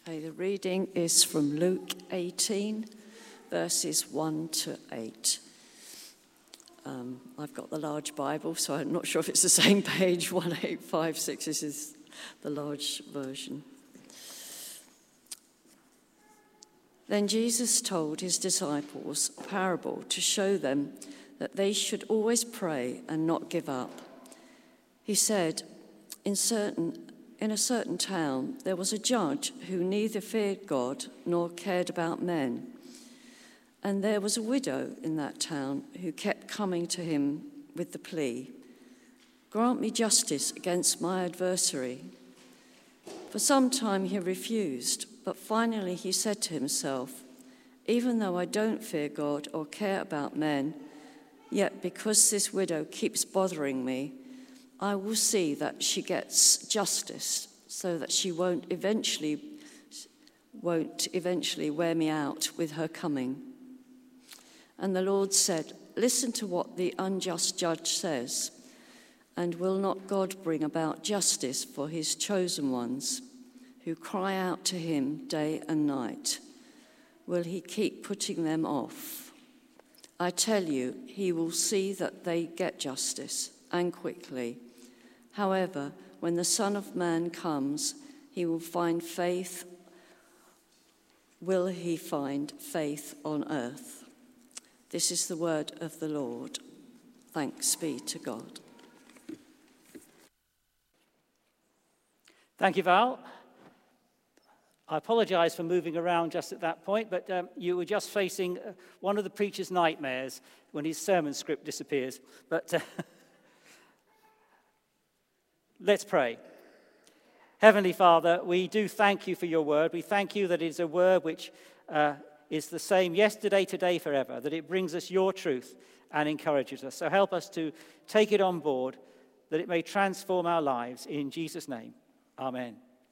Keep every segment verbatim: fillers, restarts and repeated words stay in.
Okay, the reading is from Luke eighteen, verses one to eight. Um, I've got the large Bible, so I'm not sure if it's the same page, one eight five six. This is the large version. Then Jesus told his disciples a parable to show them that they should always pray and not give up. He said, in certain In a certain town, there was a judge who neither feared God nor cared about men. And there was a widow in that town who kept coming to him with the plea, "Grant me justice against my adversary." For some time he refused, but finally he said to himself, "Even though I don't fear God or care about men, yet because this widow keeps bothering me, I will see that she gets justice so that she won't eventually won't eventually wear me out with her coming." And the Lord said, "Listen to what the unjust judge says. And will not God bring about justice for his chosen ones who cry out to him day and night? Will he keep putting them off? I tell you, he will see that they get justice, and quickly. However, when the Son of Man comes, he will find faith. Will he find faith on earth?" This is the word of the Lord. Thanks be to God. Thank you, Val. I apologise for moving around just at that point, but um, you were just facing uh, one of the preacher's nightmares when his sermon script disappears. But uh, let's pray. Heavenly Father, we do thank you for your word. We thank you that it is a word which uh, is the same yesterday, today, forever, that it brings us your truth and encourages us. So help us to take it on board, that it may transform our lives. In Jesus' name, amen.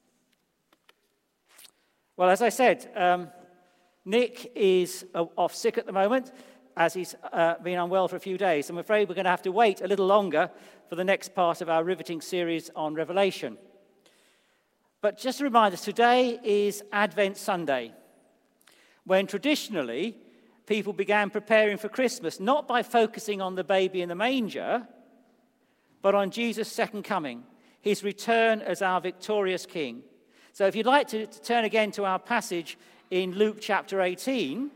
Well, as I said, um, Nick is uh, off sick at the moment, as he's uh, been unwell for a few days. I'm afraid we're going to have to wait a little longer for the next part of our riveting series on Revelation. But just a reminder, today is Advent Sunday, when traditionally people began preparing for Christmas, not by focusing on the baby in the manger, but on Jesus' second coming, his return as our victorious King. So if you'd like to, to turn again to our passage in Luke chapter eighteen,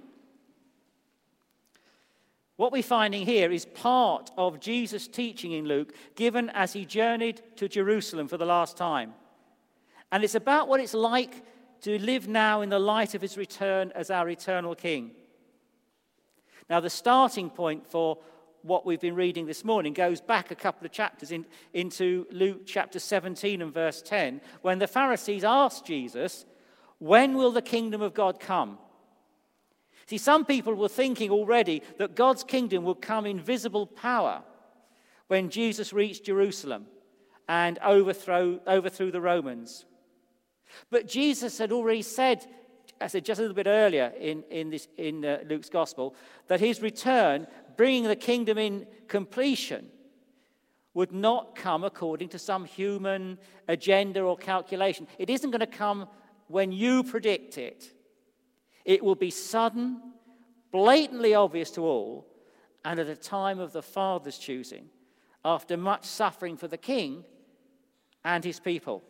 what we're finding here is part of Jesus' teaching in Luke, given as he journeyed to Jerusalem for the last time. And it's about what it's like to live now in the light of his return as our eternal King. Now, the starting point for what we've been reading this morning goes back a couple of chapters in, into Luke chapter seventeen and verse ten, when the Pharisees asked Jesus, "When will the kingdom of God come?" See, some people were thinking already that God's kingdom would come in visible power when Jesus reached Jerusalem and overthrow, overthrew the Romans. But Jesus had already said, I said just a little bit earlier in, in, this, in uh, Luke's gospel, that his return, bringing the kingdom in completion, would not come according to some human agenda or calculation. It isn't going to come when you predict it. It will be sudden, blatantly obvious to all, and at a time of the Father's choosing, after much suffering for the King and his people.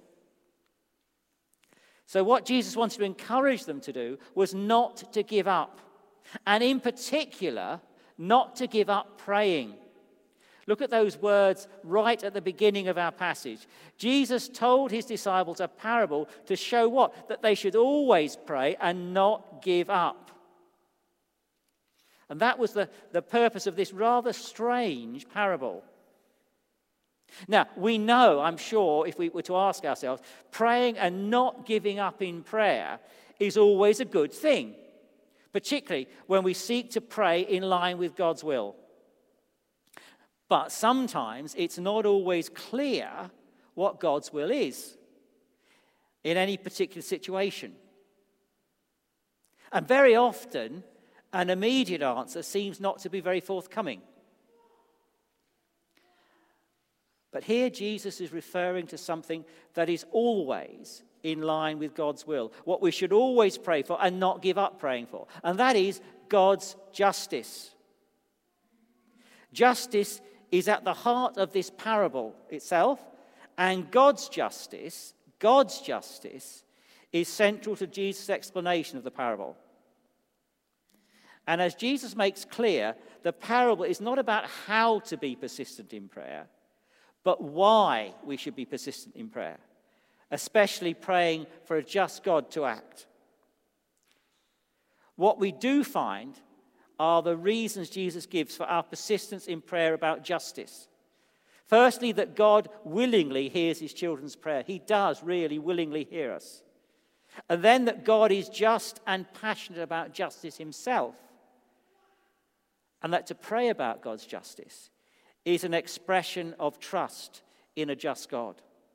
So what Jesus wanted to encourage them to do was not to give up, and in particular, not to give up praying. Look at those words right at the beginning of our passage. Jesus told his disciples a parable to show what? That they should always pray and not give up. And that was the, the purpose of this rather strange parable. Now, we know, I'm sure, if we were to ask ourselves, praying and not giving up in prayer is always a good thing, particularly when we seek to pray in line with God's will. But sometimes it's not always clear what God's will is in any particular situation. And very often, an immediate answer seems not to be very forthcoming. But here Jesus is referring to something that is always in line with God's will, what we should always pray for and not give up praying for, and that is God's justice. Justice is at the heart of this parable itself, and God's justice, God's justice is central to Jesus' explanation of the parable. And as Jesus makes clear, the parable is not about how to be persistent in prayer, but why we should be persistent in prayer, especially praying for a just God to act. What we do find are the reasons Jesus gives for our persistence in prayer about justice. Firstly, that God willingly hears his children's prayer. He does really willingly hear us. And then that God is just and passionate about justice himself. And that to pray about God's justice is an expression of trust in a just God.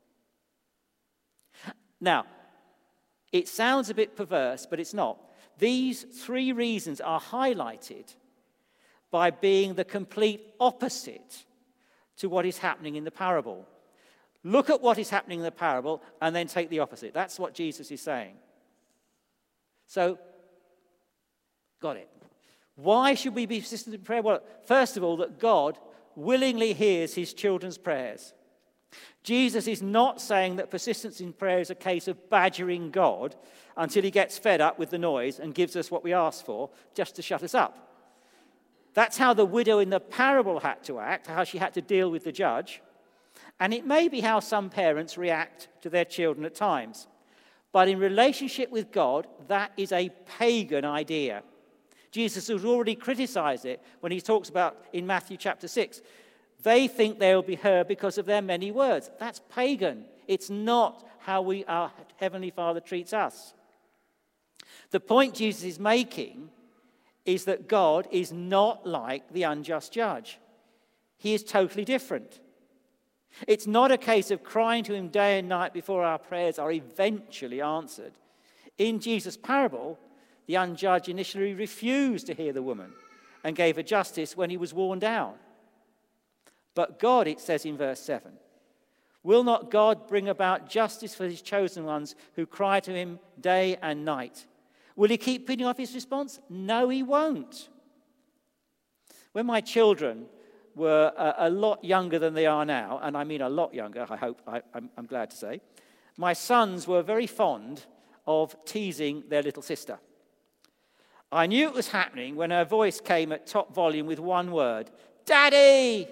Now, it sounds a bit perverse, but it's not. These three reasons are highlighted by being the complete opposite to what is happening in the parable. Look at what is happening in the parable and then take the opposite. That's what Jesus is saying. So, got it. Why should we be persistent in prayer? Well, first of all, that God willingly hears his children's prayers. Jesus is not saying that persistence in prayer is a case of badgering God until he gets fed up with the noise and gives us what we ask for just to shut us up. That's how the widow in the parable had to act, how she had to deal with the judge. And it may be how some parents react to their children at times. But in relationship with God, that is a pagan idea. Jesus has already criticized it when he talks about in Matthew chapter six. They think they will be heard because of their many words. That's pagan. It's not how we, our Heavenly Father treats us. The point Jesus is making is that God is not like the unjust judge. He is totally different. It's not a case of crying to him day and night before our prayers are eventually answered. In Jesus' parable, the unjudged initially refused to hear the woman and gave her justice when he was worn down. But God, it says in verse seven, will not God bring about justice for his chosen ones who cry to him day and night? Will he keep putting off his response? No, he won't. When my children were a, a lot younger than they are now, and I mean a lot younger, I hope, I, I'm, I'm glad to say, my sons were very fond of teasing their little sister. I knew it was happening when her voice came at top volume with one word, "Daddy!"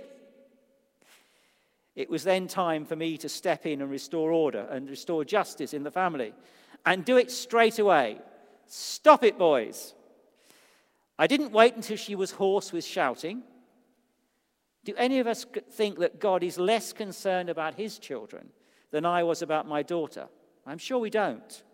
It was then time for me to step in and restore order and restore justice in the family and do it straight away. Stop it, boys. I didn't wait until she was hoarse with shouting. Do any of us think that God is less concerned about his children than I was about my daughter? I'm sure we don't.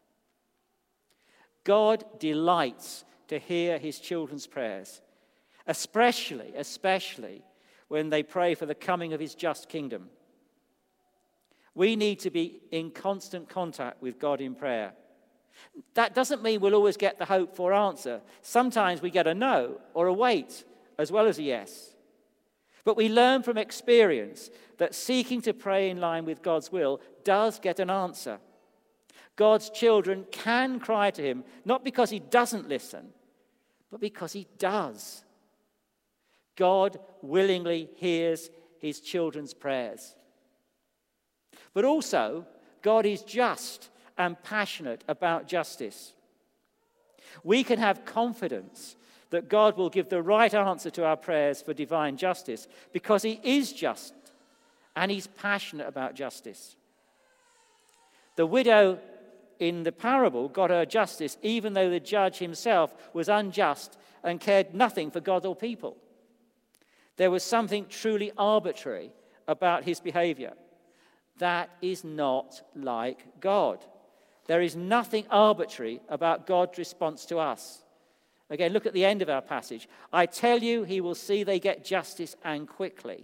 God delights to hear his children's prayers, especially, especially when they pray for the coming of his just kingdom. We need to be in constant contact with God in prayer. That doesn't mean we'll always get the hoped-for answer. Sometimes we get a no or a wait as well as a yes. But we learn from experience that seeking to pray in line with God's will does get an answer. God's children can cry to him, not because he doesn't listen, but because he does. God willingly hears his children's prayers. But also, God is just and passionate about justice. We can have confidence that God will give the right answer to our prayers for divine justice because he is just and he's passionate about justice. The widow in the parable got her justice even though the judge himself was unjust and cared nothing for God or people. There was something truly arbitrary about his behavior. That is not like God. There is nothing arbitrary about God's response to us. Again, look at the end of our passage. I tell you, he will see they get justice and quickly.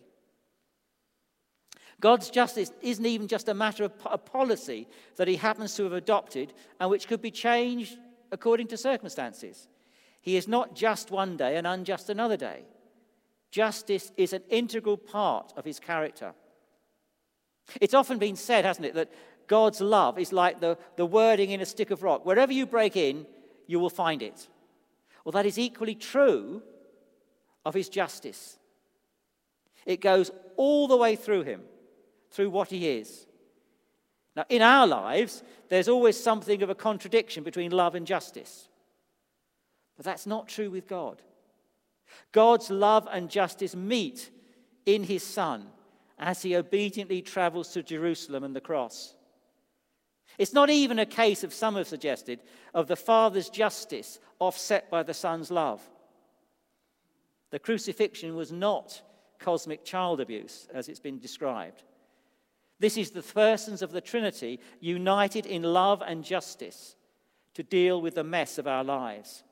God's justice isn't even just a matter of a policy that he happens to have adopted and which could be changed according to circumstances. He is not just one day and unjust another day. Justice is an integral part of his character. It's often been said, hasn't it, that God's love is like the, the wording in a stick of rock. Wherever you break in, you will find it. Well, that is equally true of his justice. It goes all the way through him, through what he is. Now, in our lives, there's always something of a contradiction between love and justice. But that's not true with God. God's love and justice meet in his Son as he obediently travels to Jerusalem and the cross. It's not even a case, of some have suggested, of the Father's justice offset by the Son's love. The crucifixion was not cosmic child abuse, as it's been described. This is the persons of the Trinity united in love and justice to deal with the mess of our lives.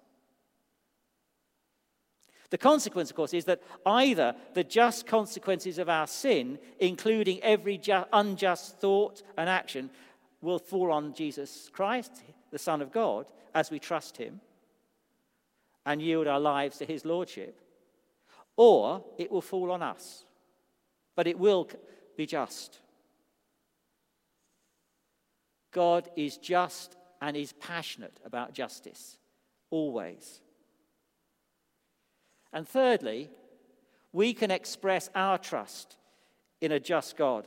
The consequence, of course, is that either the just consequences of our sin, including every ju- unjust thought and action, will fall on Jesus Christ, the Son of God, as we trust him and yield our lives to his lordship, or it will fall on us. But it will be just. God is just and is passionate about justice, always. And thirdly, we can express our trust in a just God.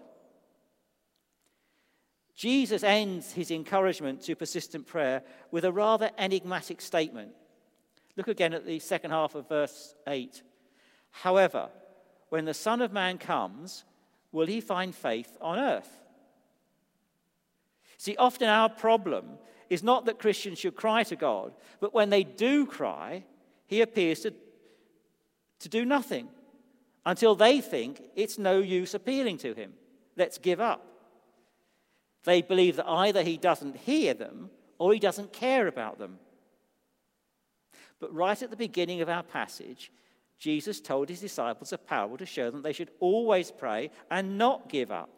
Jesus ends his encouragement to persistent prayer with a rather enigmatic statement. Look again at the second half of verse eight. However, when the Son of Man comes, will he find faith on earth? See, often our problem is not that Christians should cry to God, but when they do cry, he appears to, to do nothing until they think it's no use appealing to him. Let's give up. They believe that either he doesn't hear them or he doesn't care about them. But right at the beginning of our passage, Jesus told his disciples a parable to show them they should always pray and not give up.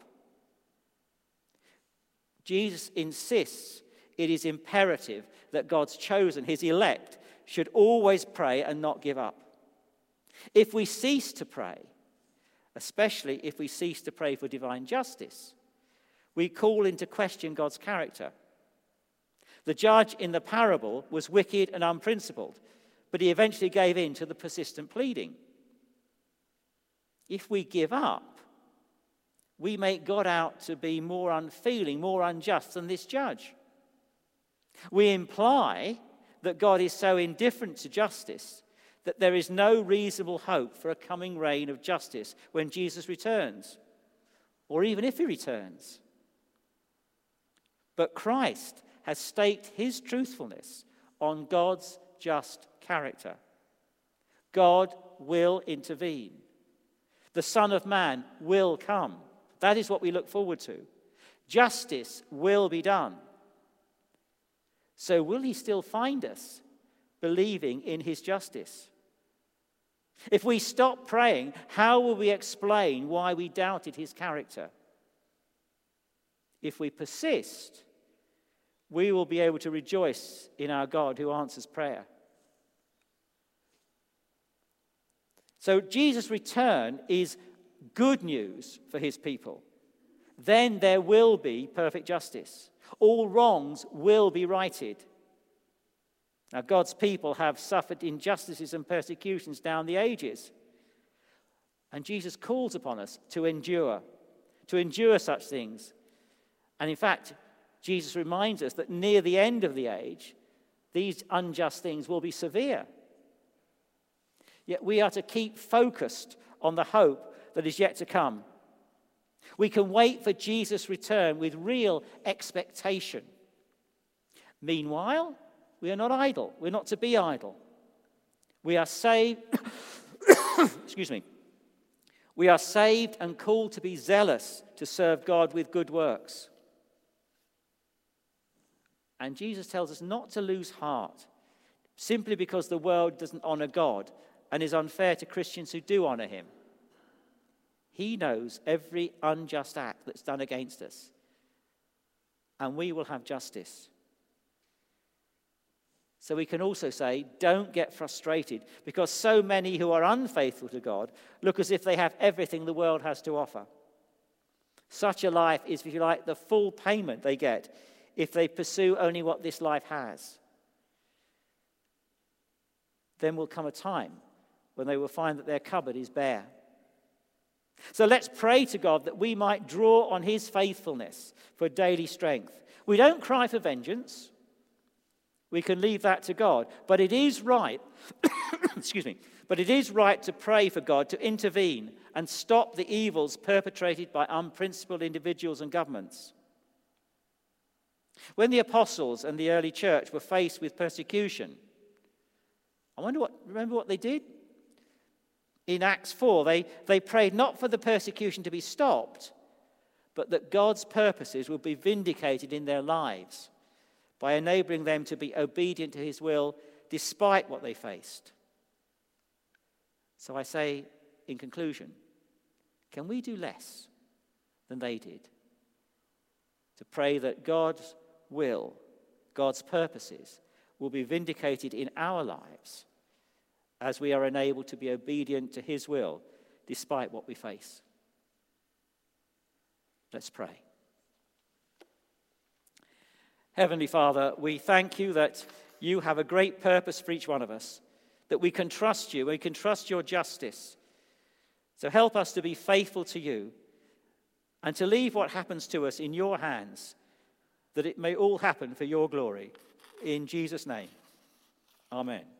Jesus insists it is imperative that God's chosen, his elect, should always pray and not give up. If we cease to pray, especially if we cease to pray for divine justice, we call into question God's character. The judge in the parable was wicked and unprincipled, but he eventually gave in to the persistent pleading. If we give up, we make God out to be more unfeeling, more unjust than this judge. We imply that God is so indifferent to justice that there is no reasonable hope for a coming reign of justice when Jesus returns, or even if he returns. But Christ has staked his truthfulness on God's just character. God will intervene. The Son of Man will come. That is what we look forward to. Justice will be done. So will he still find us believing in his justice? If we stop praying, how will we explain why we doubted his character? If we persist, we will be able to rejoice in our God who answers prayer. So Jesus' return is good news for his people. Then there will be perfect justice. All wrongs will be righted. Now, God's people have suffered injustices and persecutions down the ages. And Jesus calls upon us to endure, to endure such things. And in fact, Jesus reminds us that near the end of the age, these unjust things will be severe. Yet we are to keep focused on the hope that is yet to come. We can wait for Jesus' return with real expectation. Meanwhile, we are not idle. We're not to be idle. We are saved, excuse me. We are saved and called to be zealous to serve God with good works. And Jesus tells us not to lose heart simply because the world doesn't honor God and is unfair to Christians who do honor him. He knows every unjust act that's done against us, and we will have justice. So we can also say, don't get frustrated because so many who are unfaithful to God look as if they have everything the world has to offer. Such a life is, if you like, the full payment they get if they pursue only what this life has. Then will come a time when they will find that their cupboard is bare. So let's pray to God that we might draw on his faithfulness for daily strength. We don't cry for vengeance. We can leave that to God. But it is right, excuse me, but it is right to pray for God to intervene and stop the evils perpetrated by unprincipled individuals and governments. When the apostles and the early church were faced with persecution, I wonder what, remember what they did? In Acts four, they, they prayed not for the persecution to be stopped, but that God's purposes would be vindicated in their lives by enabling them to be obedient to his will despite what they faced. So I say, in conclusion, can we do less than they did? To pray that God's will, God's purposes, will be vindicated in our lives as we are enabled to be obedient to his will despite what we face. Let's pray. Heavenly Father, we thank you that you have a great purpose for each one of us, that we can trust you, we can trust your justice. So help us to be faithful to you and to leave what happens to us in your hands, that it may all happen for your glory. In Jesus' name, amen.